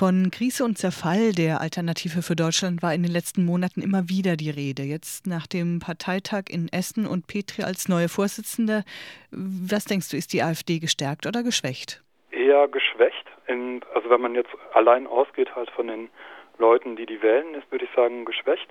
Von Krise und Zerfall der Alternative für Deutschland war in den letzten Monaten immer wieder die Rede. Jetzt nach dem Parteitag in Essen und Petri als neue Vorsitzende. Was denkst du, ist die AfD gestärkt oder geschwächt? Eher geschwächt. Also wenn man jetzt allein ausgeht halt von den Leuten, die wählen, ist, würde ich sagen, geschwächt.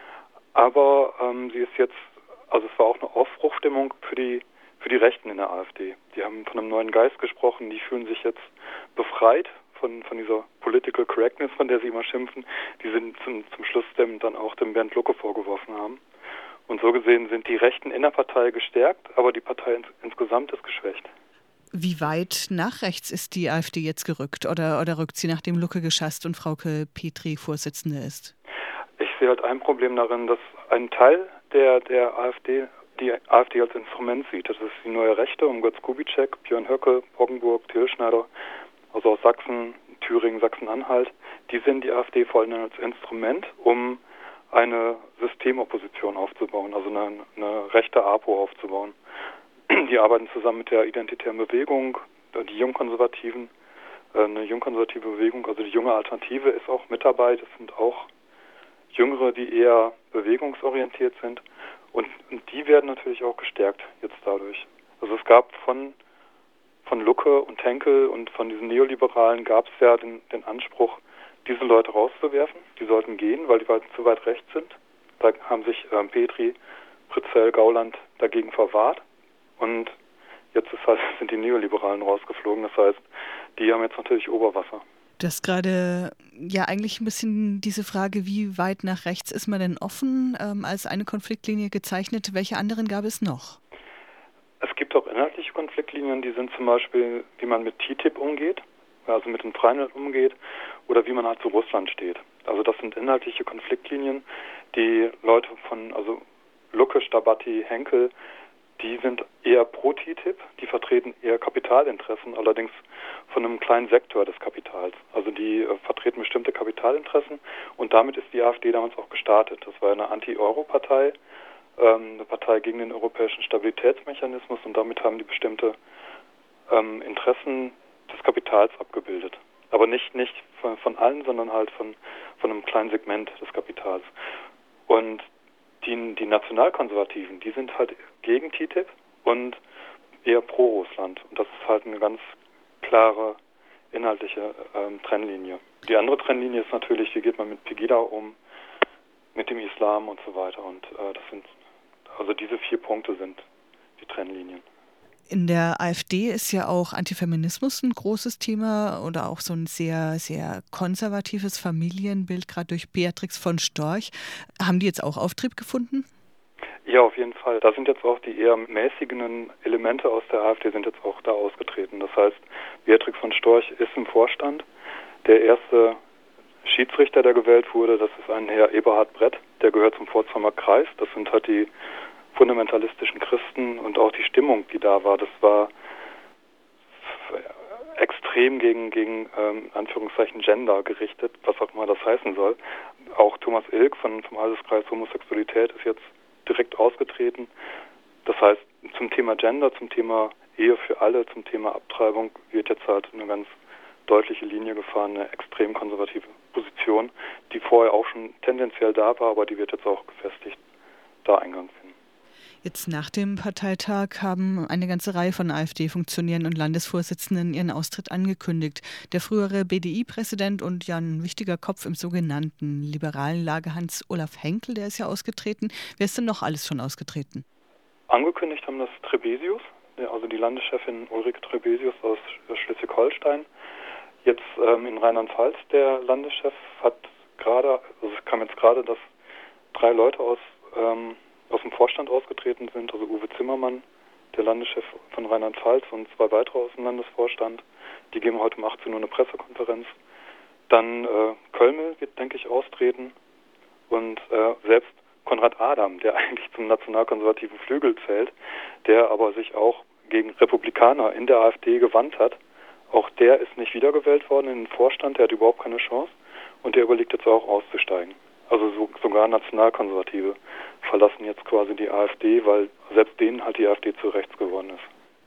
Aber sie ist jetzt, also es war auch eine Aufbruchstimmung für die Rechten in der AfD. Die haben von einem neuen Geist gesprochen, die fühlen sich jetzt befreit von dieser Political Correctness, von der sie immer schimpfen, die sind zum Schluss dann auch dem Bernd Lucke vorgeworfen haben. Und so gesehen sind die Rechten in der Partei gestärkt, aber die Partei insgesamt ist geschwächt. Wie weit nach rechts ist die AfD jetzt gerückt oder rückt sie, nachdem Lucke geschasst und Frauke Petri Vorsitzende ist? Ich sehe halt ein Problem darin, dass ein Teil der AfD die AfD als Instrument sieht. Das ist die neue Rechte um Götz Kubitschek, Björn Höcke, Poggenburg, Till Schneider, also aus Sachsen, Thüringen, Sachsen-Anhalt. Die sehen die AfD vor allem als Instrument, um eine Systemopposition aufzubauen, also eine rechte APO aufzubauen. Die arbeiten zusammen mit der Identitären Bewegung, die Jungkonservativen, eine jungkonservative Bewegung, also die junge Alternative ist auch mit dabei. Das sind auch Jüngere, die eher bewegungsorientiert sind. Und die werden natürlich auch gestärkt jetzt dadurch. Also es gab von Lucke und Henkel und von diesen Neoliberalen gab es ja den Anspruch, diese Leute rauszuwerfen. Die sollten gehen, weil die zu weit rechts sind. Da haben sich Petri, Pritzell, Gauland dagegen verwahrt. Und jetzt sind die Neoliberalen rausgeflogen. Das heißt, die haben jetzt natürlich Oberwasser. Du hast gerade ja eigentlich ein bisschen diese Frage, wie weit nach rechts ist man denn offen, als eine Konfliktlinie gezeichnet. Welche anderen gab es noch? Es gibt auch inhaltliche Konfliktlinien, die sind zum Beispiel, wie man mit TTIP umgeht, also mit dem Freihandel umgeht, oder wie man halt zu Russland steht. Also das sind inhaltliche Konfliktlinien, die Leute also Lucke, Starbatty, Henkel, die sind eher pro TTIP, die vertreten eher Kapitalinteressen, allerdings von einem kleinen Sektor des Kapitals. Also die vertreten bestimmte Kapitalinteressen und damit ist die AfD damals auch gestartet. Das war eine Anti-Euro-Partei, eine Partei gegen den europäischen Stabilitätsmechanismus und damit haben die bestimmte Interessen des Kapitals abgebildet. Aber nicht von allen, sondern halt von einem kleinen Segment des Kapitals. Und die Nationalkonservativen, die sind halt gegen TTIP und eher pro Russland. Und das ist halt eine ganz klare inhaltliche Trennlinie. Die andere Trennlinie ist natürlich, wie geht man mit Pegida um, mit dem Islam und so weiter. Und also diese 4 Punkte sind die Trennlinien. In der AfD ist ja auch Antifeminismus ein großes Thema oder auch so ein sehr, sehr konservatives Familienbild, gerade durch Beatrix von Storch. Haben die jetzt auch Auftrieb gefunden? Ja, auf jeden Fall. Da sind jetzt auch die eher mäßigenden Elemente aus der AfD sind jetzt auch da ausgetreten. Das heißt, Beatrix von Storch ist im Vorstand. Der erste Schiedsrichter, der gewählt wurde, das ist ein Herr Eberhard Brett, der gehört zum Pforzheimer Kreis. Das sind halt die fundamentalistischen Christen und auch die Stimmung, die da war, das war extrem gegen Anführungszeichen Gender gerichtet, was auch immer das heißen soll. Auch Thomas Ilk vom Alterskreis Homosexualität ist jetzt direkt ausgetreten. Das heißt, zum Thema Gender, zum Thema Ehe für alle, zum Thema Abtreibung wird jetzt halt eine ganz deutliche Linie gefahren, eine extrem konservative Position, die vorher auch schon tendenziell da war, aber die wird jetzt auch gefestigt da Eingang finden. Jetzt nach dem Parteitag haben eine ganze Reihe von AfD-Funktionären und Landesvorsitzenden ihren Austritt angekündigt. Der frühere BDI-Präsident und ja ein wichtiger Kopf im sogenannten liberalen Lager Hans-Olaf Henkel, der ist ja ausgetreten. Wer ist denn noch alles schon ausgetreten? Angekündigt haben das Trebesius, also die Landeschefin Ulrike Trebesius aus Schleswig-Holstein. Jetzt in Rheinland-Pfalz, der Landeschef hat gerade, also es kam jetzt gerade, dass 3 Leute aus dem Vorstand ausgetreten sind, also Uwe Zimmermann, der Landeschef von Rheinland-Pfalz und 2 weitere aus dem Landesvorstand. Die geben heute um 18 Uhr eine Pressekonferenz. Dann Kölmel wird, denke ich, austreten und selbst Konrad Adam, der eigentlich zum nationalkonservativen Flügel zählt, der aber sich auch gegen Republikaner in der AfD gewandt hat, auch der ist nicht wiedergewählt worden in den Vorstand, der hat überhaupt keine Chance und der überlegt jetzt auch auszusteigen. Also sogar Nationalkonservative verlassen jetzt quasi die AfD, weil selbst denen halt die AfD zu rechts geworden ist.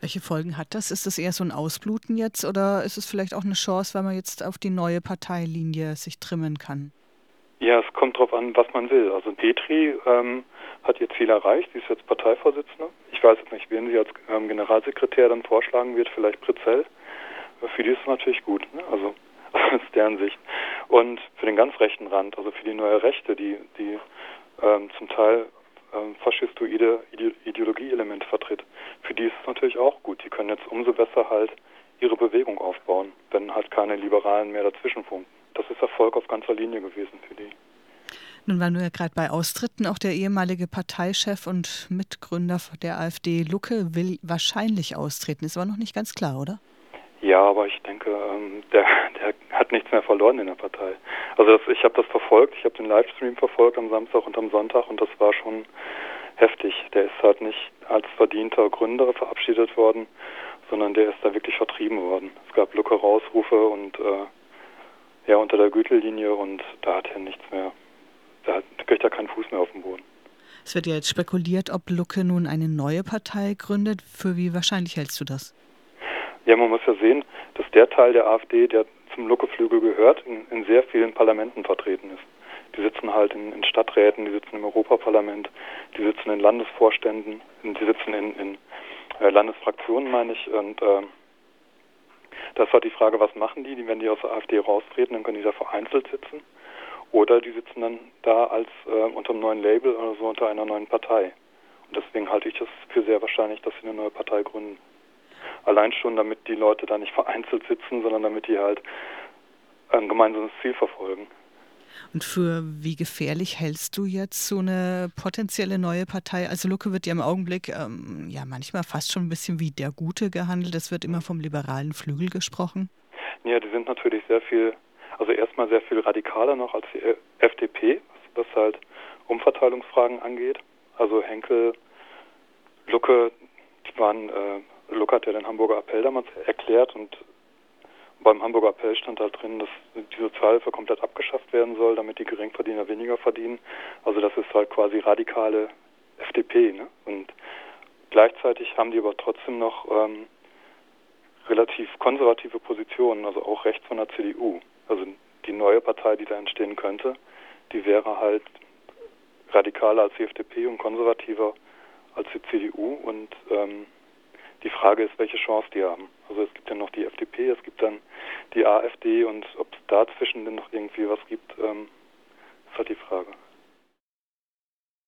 Welche Folgen hat das? Ist das eher so ein Ausbluten jetzt oder ist es vielleicht auch eine Chance, weil man jetzt auf die neue Parteilinie sich trimmen kann? Ja, es kommt drauf an, was man will. Also Petri hat ihr Ziel erreicht, sie ist jetzt Parteivorsitzende. Ich weiß jetzt nicht, wen sie als Generalsekretär dann vorschlagen wird, vielleicht Pritzell. Für die ist es natürlich gut, ne? Also aus deren Sicht. Und für den ganz rechten Rand, also für die neue Rechte, die zum Teil faschistoide Ideologieelemente vertritt, für die ist es natürlich auch gut. Die können jetzt umso besser halt ihre Bewegung aufbauen, wenn halt keine Liberalen mehr dazwischenfunken. Das ist Erfolg auf ganzer Linie gewesen für die. Nun waren wir ja gerade bei Austritten. Auch der ehemalige Parteichef und Mitgründer der AfD, Lucke, will wahrscheinlich austreten. Ist aber noch nicht ganz klar, oder? Ja, aber ich denke, der hat nichts mehr verloren in der Partei. Also ich habe das verfolgt, ich habe den Livestream verfolgt am Samstag und am Sonntag und das war schon heftig. Der ist halt nicht als verdienter Gründer verabschiedet worden, sondern der ist da wirklich vertrieben worden. Es gab Lucke-Rausrufe und unter der Gürtellinie und da hat er nichts mehr. Da kriegt er keinen Fuß mehr auf den Boden. Es wird ja jetzt spekuliert, ob Lucke nun eine neue Partei gründet. Für wie wahrscheinlich hältst du das? Ja, man muss ja sehen, dass der Teil der AfD, der zum Lucke-Flügel gehört, in sehr vielen Parlamenten vertreten ist. Die sitzen halt in Stadträten, die sitzen im Europaparlament, die sitzen in Landesvorständen, die sitzen in Landesfraktionen, meine ich. Und das war die Frage, was machen die? Wenn die aus der AfD raustreten, dann können die da vereinzelt sitzen. Oder die sitzen dann da als unter einem neuen Label oder so unter einer neuen Partei. Und deswegen halte ich das für sehr wahrscheinlich, dass sie eine neue Partei gründen. Allein schon, damit die Leute da nicht vereinzelt sitzen, sondern damit die halt ein gemeinsames Ziel verfolgen. Und für wie gefährlich hältst du jetzt so eine potenzielle neue Partei? Also Lucke wird ja im Augenblick manchmal fast schon ein bisschen wie der Gute gehandelt. Es wird immer vom liberalen Flügel gesprochen. Ja, die sind natürlich erstmal sehr viel radikaler noch als die FDP, was halt Umverteilungsfragen angeht. Also Henkel, Lucke, Lucke hat ja den Hamburger Appell damals erklärt und beim Hamburger Appell stand halt drin, dass die Sozialhilfe komplett abgeschafft werden soll, damit die Geringverdiener weniger verdienen. Also das ist halt quasi radikale FDP, ne? Und gleichzeitig haben die aber trotzdem noch relativ konservative Positionen, also auch rechts von der CDU. Also die neue Partei, die da entstehen könnte, die wäre halt radikaler als die FDP und konservativer als die CDU und die Frage ist, welche Chance die haben. Also es gibt ja noch die FDP, es gibt dann die AfD und ob es dazwischen denn noch irgendwie was gibt, ist halt die Frage.